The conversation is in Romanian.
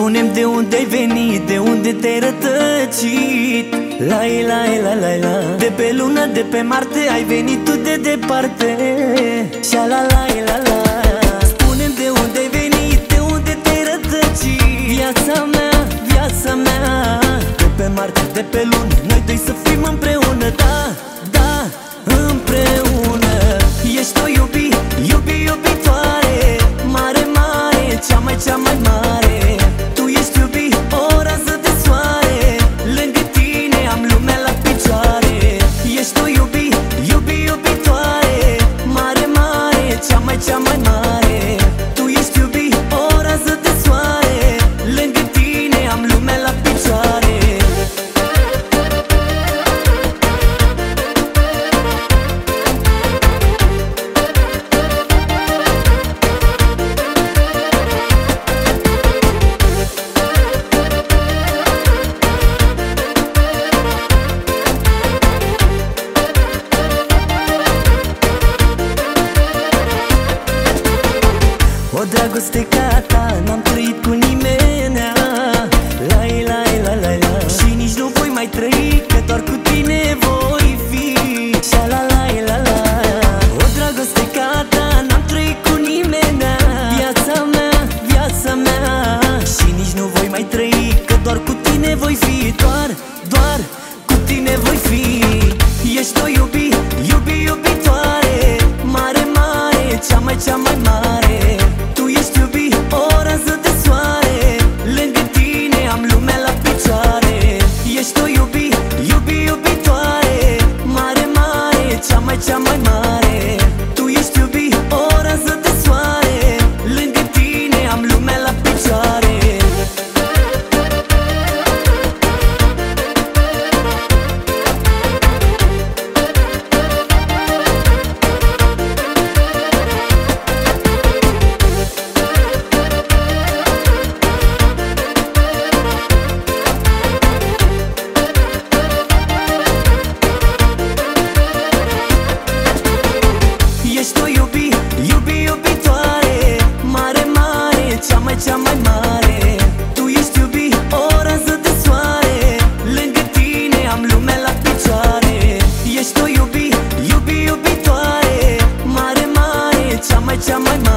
Spune-mi de unde ai venit, de unde te-ai rătăcit. La. De pe lună, de pe Marte, ai venit tu de departe. La. Spune-mi de unde ai venit, de unde te-ai rătăcit. Viața mea, de pe Marte, de pe lună, noi doi să fim împreună. Da, împreună. Ești o iubitoare, mare, cea mai mare. Tu ești iubit, o rază de soare, lângă tine am lumea la picioare. Ești o iubitoare, mare, cea mai mare. Tu ești iubit, o rază de soare, lângă tine am lumea la picioare. O dragoste ca ta n-am trăit cu nimenea. La. Și nici nu voi mai trăi, că doar cu tine voi fi. La. O dragoste ca ta n-am trăit cu nimenea. Viața mea. Și nici nu voi mai trăi, că doar cu tine voi fi. Doar cu tine voi fi. Ești o iubitoare, mare, cea mai mare. Tu ești iubit, o rază de soare, lângă tine am lumea la picioare. Ești o iubitoare, mare, cea mai mare. Tu ești iubit, o rază de soare, lângă tine am lumea la picioare. Ești o iubitoare, mare, cea mai mare. Tu ești iubit, o rază de soare, lângă tine am lumea la picioare. Ești o iubitoare, mare, cea mai mare.